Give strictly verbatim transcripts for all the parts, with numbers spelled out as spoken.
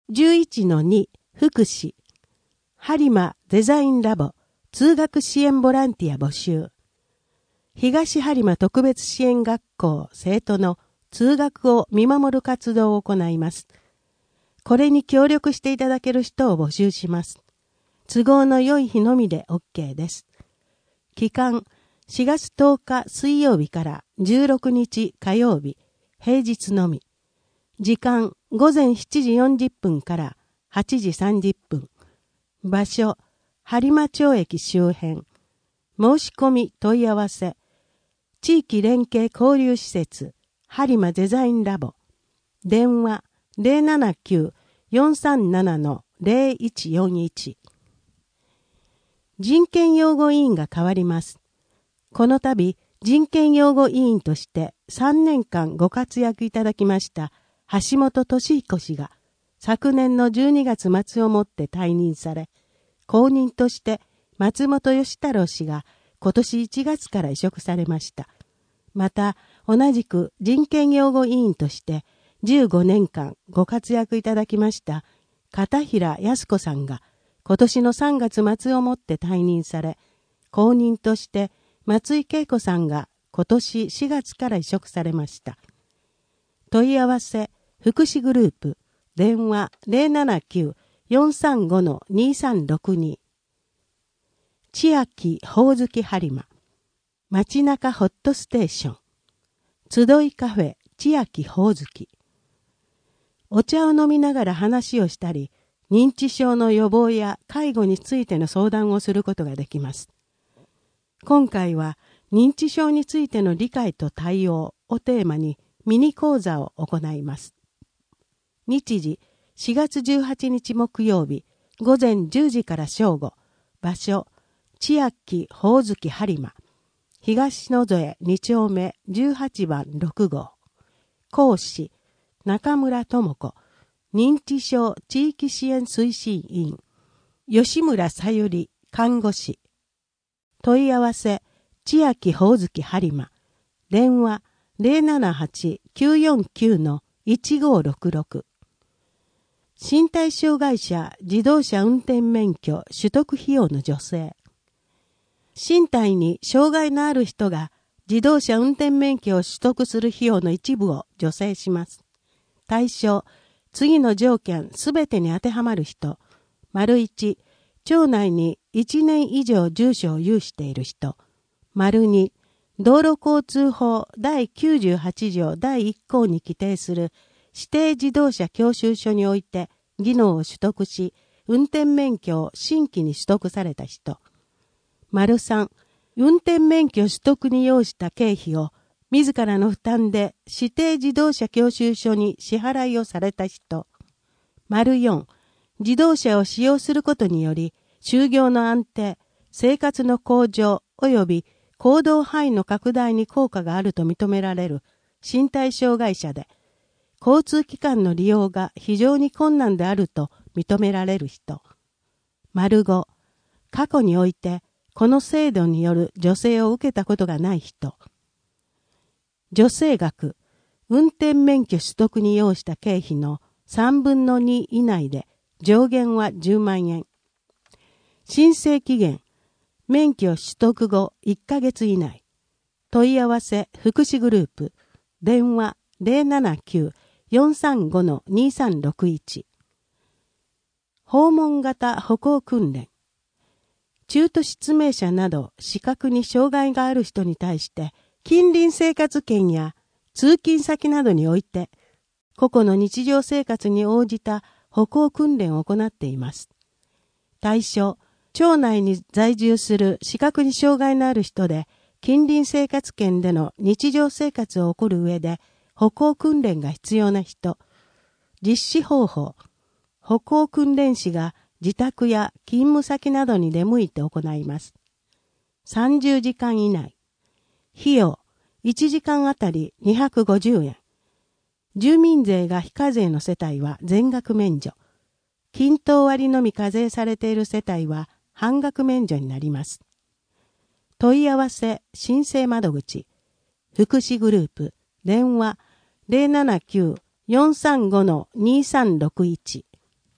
じゅういちのに 福祉播磨デザインラボ通学支援ボランティア募集。東播磨特別支援学校生徒の通学を見守る活動を行います。これに協力していただける人を募集します。都合の良い日のみで OK です。期間しがつとおか水曜日からじゅうろくにち火曜日、平日のみ。時間ごぜんしちじよんじゅっぷんからはちじさんじゅっぷん。場所播磨町駅周辺。申し込み問い合わせ。地域連携交流施設播磨デザインラボ。電話 ゼロななきゅう よんさんなな ゼロいちよんいち。人権擁護委員が変わります。この度人権擁護委員としてさんねんかんご活躍いただきました橋本俊彦氏が昨年のじゅうにがつ末をもって退任され、後任として松本義太郎氏が今年いちがつから委嘱されました。また同じく人権擁護委員としてじゅうごねんかんご活躍いただきました片平靖子さんが今年のさんがつ末をもって退任され、後任として松井恵子さんが今年しがつから委嘱されました。問い合わせ福祉グループ電話 ゼロななきゅう よんさんご にさんろくに。千秋ほおずき播磨街中ホットステーション集いカフェ千秋ほおずき。お茶を飲みながら話をしたり、認知症の予防や介護についての相談をすることができます。今回は認知症についての理解と対応をテーマにミニ講座を行います。日時しがつじゅうはちにち木曜日ごぜんじゅうじから正午。場所千秋ほおずき播磨東野添に丁目じゅうはちばんろくごう。講師中村智子認知症地域支援推進委員吉村さゆり看護師。問い合わせ千秋ほおずき播磨電話 ゼロななはち きゅうよんきゅう いちごろくろく。身体障害者自動車運転免許取得費用の助成。身体に障害のある人が自動車運転免許を取得する費用の一部を助成します。対象、次の条件すべてに当てはまる人。丸いち、町内にいちねん以上住所を有している人。丸に、道路交通法だいきゅうじゅうはちじょうだいいっこうに規定する指定自動車教習所において技能を取得し、運転免許を新規に取得された人。丸さん、運転免許取得に要した経費を自らの負担で指定自動車教習所に支払いをされた人。丸よん、自動車を使用することにより、就業の安定、生活の向上及び行動範囲の拡大に効果があると認められる身体障害者で、交通機関の利用が非常に困難であると認められる人。丸ご、過去においてこの制度による助成を受けたことがない人。助成額、運転免許取得に要した経費のさんぶんのに以内で上限はじゅうまんえん。申請期限、免許取得後いっかげつ以内。問い合わせ福祉グループ、電話 ゼロななきゅう よんさんご にさんろくいち。訪問型歩行訓練。中途失明者など視覚に障害がある人に対して近隣生活圏や通勤先などにおいて個々の日常生活に応じた歩行訓練を行っています。対象、町内に在住する視覚に障害のある人で近隣生活圏での日常生活を送る上で歩行訓練が必要な人。実施方法、歩行訓練士が自宅や勤務先などに出向いて行います。さんじゅうじかん以内。費用、いちじかんあたりにひゃくごじゅうえん。住民税が非課税の世帯は全額免除。均等割のみ課税されている世帯は半額免除になります。問い合わせ申請窓口、福祉グループ、電話 ゼロななきゅう よんさんご にさんろくいち。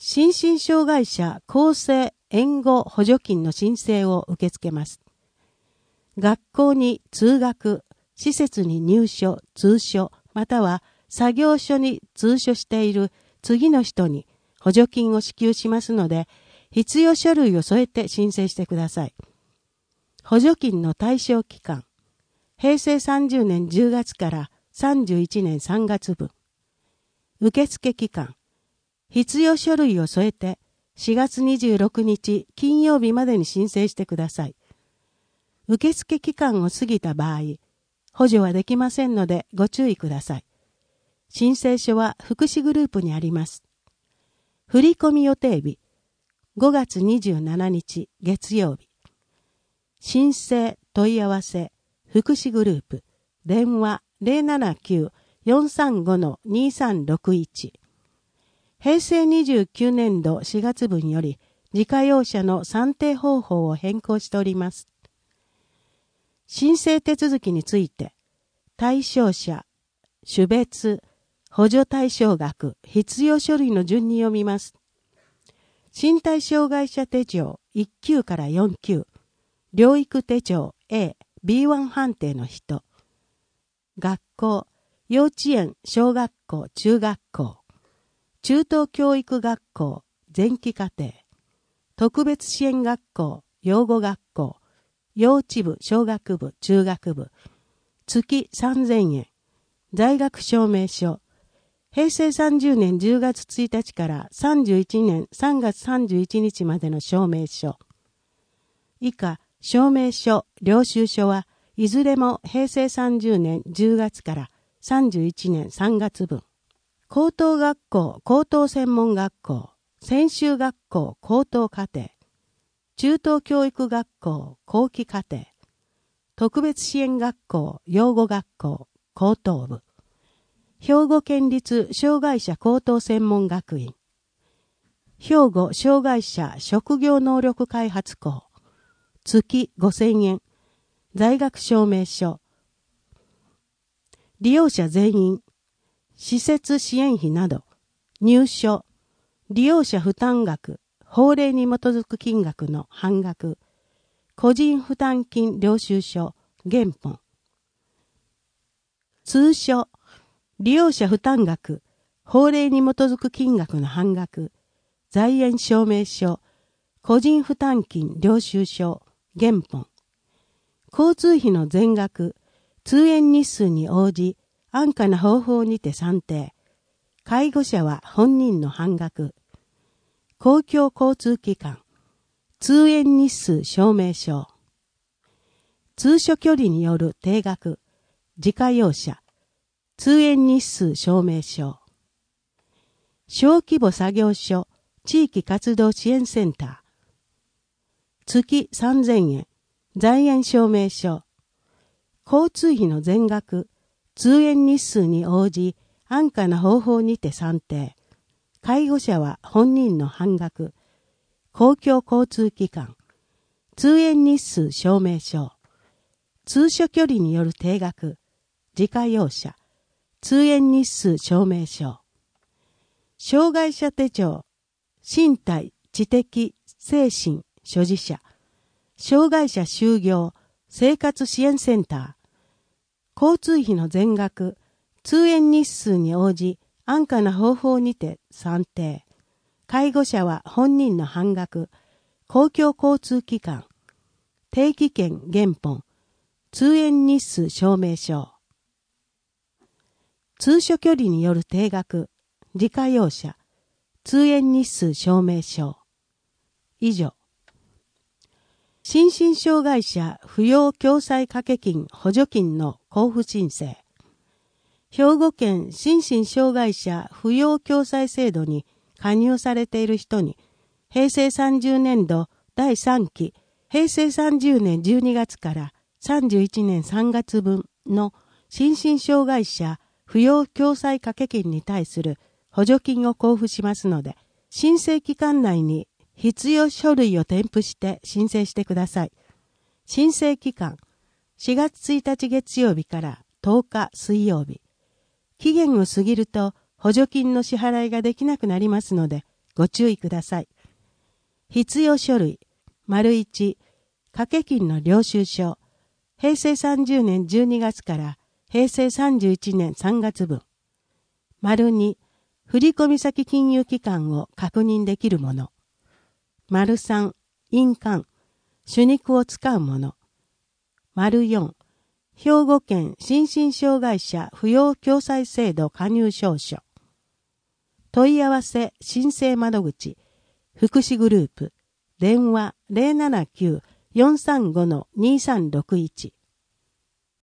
心身障害者厚生援護補助金の申請を受け付けます。学校に通学、施設に入所、通所、または作業所に通所している次の人に補助金を支給しますので、必要書類を添えて申請してください。補助金の対象期間、へいせいさんじゅうねんじゅうがつからさんじゅういちねんさんがつぶん。受付期間、必要書類を添えてしがつにじゅうろくにち金曜日までに申請してください。受付期間を過ぎた場合、補助はできませんのでご注意ください。申請書は福祉グループにあります。振込予定日、ごがつにじゅうしちにち月曜日。申請問い合わせ、福祉グループ、電話 ゼロななきゅう よんさんご にさんろくいち。へいせいにじゅうきゅうねんどしがつぶんより自家用車の算定方法を変更しております。申請手続きについて、対象者、種別、補助対象額、必要書類の順に読みます。身体障害者手帳いっきゅうからよんきゅう、療育手帳 エー、ビーワン 判定の人、学校、幼稚園、小学校、中学校、中等教育学校、前期課程、特別支援学校、養護学校、幼稚部、小学部、中学部、月さんぜんえん、在学証明書、へいせいさんじゅうねんじゅうがつついたちからさんじゅういちねんさんがつさんじゅういちにちまでの証明書。以下、証明書、領収書はいずれもへいせいさんじゅうねんじゅうがつからさんじゅういちねんさんがつぶん。高等学校、高等専門学校、専修学校、高等課程、中等教育学校、後期課程、特別支援学校、養護学校、高等部、兵庫県立障害者高等専門学院、兵庫障害者職業能力開発校、月ごせんえん、在学証明書、利用者全員、施設支援費など、入所、利用者負担額、法令に基づく金額の半額、個人負担金領収書、原本。通所、利用者負担額、法令に基づく金額の半額、在園証明書、個人負担金領収書、原本。交通費の全額、通園日数に応じ、安価な方法にて算定。介護者は本人の半額。公共交通機関、通園日数証明書。通所距離による定額、自家用車、通園日数証明書。小規模作業所、地域活動支援センター。月さんぜんえん、在園証明書。交通費の全額、通園日数に応じ、安価な方法にて算定。介護者は本人の半額。公共交通機関、通園日数証明書。通所距離による定額、自家用車、通園日数証明書。障害者手帳、身体、知的、精神、所持者、障害者就業、生活支援センター。交通費の全額、通園日数に応じ、安価な方法にて算定。介護者は本人の半額。公共交通機関、定期券原本、通園日数証明書。通所距離による定額、自家用車、通園日数証明書。以上。心身障害者扶養共済掛金補助金の交付申請。兵庫県心身障害者扶養共済制度に加入されている人に、へいせいさんじゅうねんどだいさんき、へいせいさんじゅうねんじゅうにがつからさんじゅういちねんさんがつぶんの心身障害者扶養共済掛金に対する補助金を交付しますので、申請期間内に必要書類を添付して申請してください。申請期間、しがつついたち月曜日からとおか水曜日。期限を過ぎると補助金の支払いができなくなりますので、ごご注意ください。必要書類、丸一、掛け金の領収書、へいせいさんじゅうねんじゅうにがつからへいせいさんじゅういちねんさんがつぶん。丸二、振込先金融機関を確認できるもの。丸三、印鑑、手肉を使うもの。丸四、兵庫県心身障害者扶養共済制度加入証書。問い合わせ申請窓口、福祉グループ、電話 ゼロななきゅう よんさんご にさんろくいち。